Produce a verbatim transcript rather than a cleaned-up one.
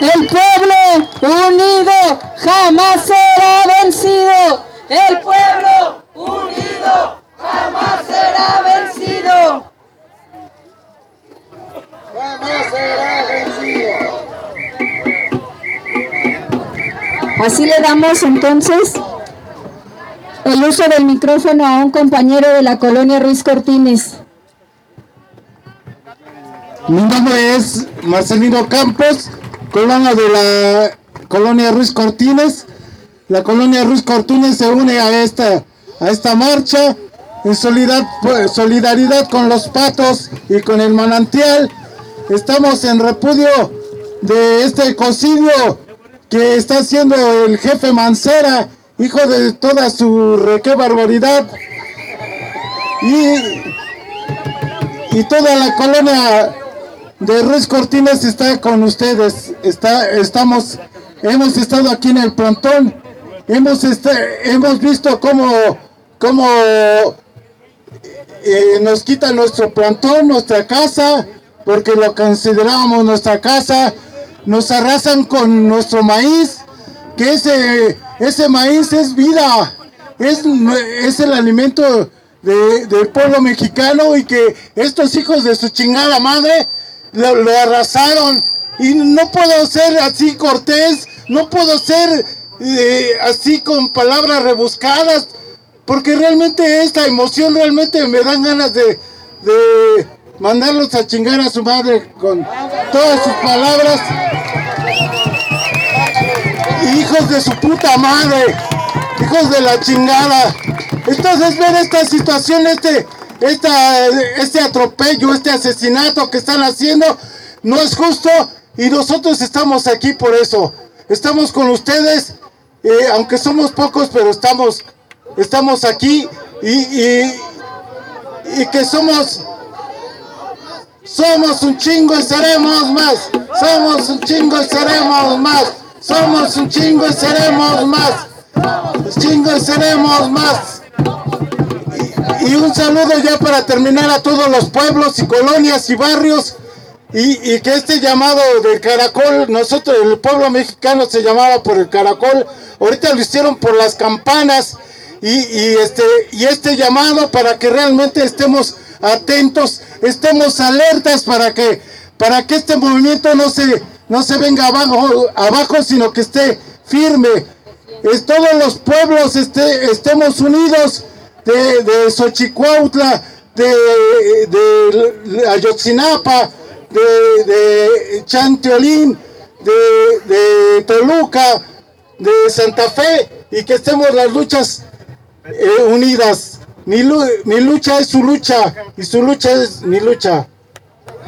El pueblo unido jamás será vencido. El pueblo unido jamás será vencido. Jamás será vencido. Así le damos entonces el uso del micrófono a un compañero de la colonia Ruiz Cortines. Mi nombre es Marcelino Campos, colonia de la colonia Ruiz Cortines. La colonia Ruiz Cortines se une a esta, a esta marcha en solidaridad con los patos y con el manantial. Estamos en repudio de este ecocidio que está haciendo el jefe Mancera, hijo de toda su re qué barbaridad. Y, y toda la colonia de Ruiz Cortines está con ustedes. Está, estamos, hemos estado aquí en el plantón. Hemos, este, hemos visto cómo, cómo eh, nos quitan nuestro plantón, nuestra casa, porque lo considerábamos nuestra casa. Nos arrasan con nuestro maíz, que ese, ese maíz es vida, es, es el alimento de, del pueblo mexicano, y que estos hijos de su chingada madre lo, lo arrasaron. Y no puedo ser así cortés, no puedo ser eh, así con palabras rebuscadas, porque realmente esta emoción realmente me dan ganas de, de mandarlos a chingar a su madre con todas sus palabras. Hijos de su puta madre, hijos de la chingada. Entonces ver esta situación, este, esta, este atropello, este asesinato que están haciendo, no es justo, y nosotros estamos aquí por eso. Estamos con ustedes, eh, aunque somos pocos, pero estamos, estamos aquí, y, y, y que somos, somos un chingo y seremos más, somos un chingo y seremos más, somos un chingo y seremos más, chingo y seremos más. Y, y un saludo ya para terminar a todos los pueblos y colonias y barrios. Y, y que este llamado del caracol, nosotros, el pueblo mexicano se llamaba por el caracol, ahorita lo hicieron por las campanas, y, y, este, y este llamado para que realmente estemos atentos, estemos alertas para que, para que este movimiento no se, no se venga abajo, abajo, sino que esté firme. Es, todos los pueblos este, estemos unidos, de, de Xochicuautla, de, de Ayotzinapa, De, de Chanteolín, de, de Toluca, de Santa Fe, y que estemos las luchas eh, unidas. Mi, mi lucha es su lucha, y su lucha es mi lucha.